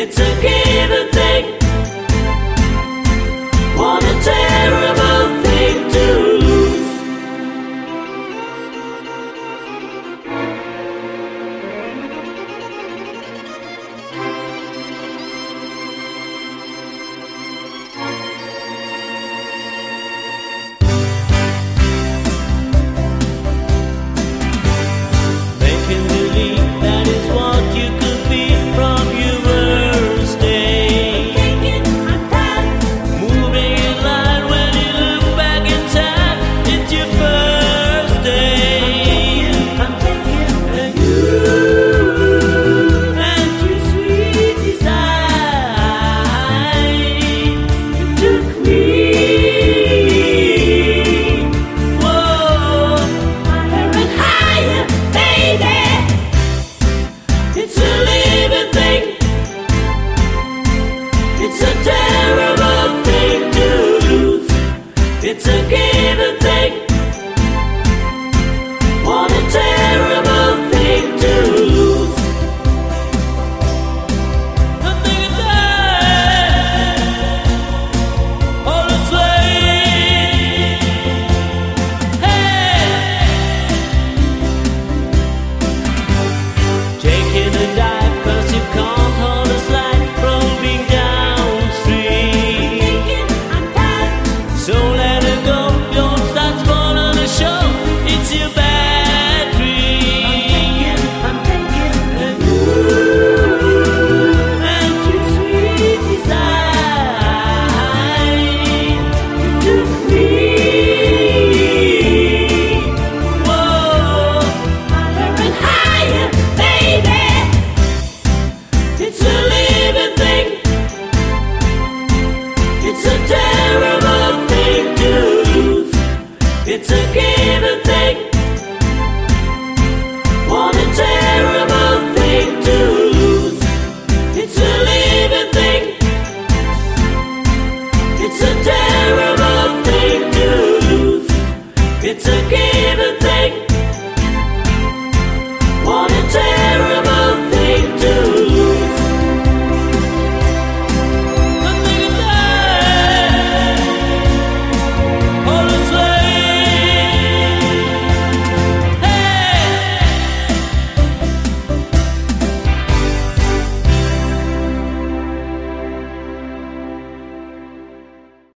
It's a given thing. What a terrible thing to lose. Making believe that is what you could be from your worst day. I'm proud. Moving in line when you look back in time, it's your first day. I'm thinking of you and your sweet design. You took me. Whoa, higher and higher, baby. It's a living thing. It's a terrible thing to lose. It's a given thing. What a terrible thing to lose. Nothing is there. All the same. Hey, taking a dive 'cause you can't hold a slide, rolling downstream. I'm proud. So let it go, don't start spoiling the show. It's your bad dream. I'm thinking of you and your sweet design. You took me. Whoa, higher and higher, baby. It's a living thing. It's a terrible thing to lose. It's a given thing. What a terrible thing to lose. It's a living thing. It's a terrible thing to lose. It's a given thing. What a terrible thing to lose. Nothing is there. All is left.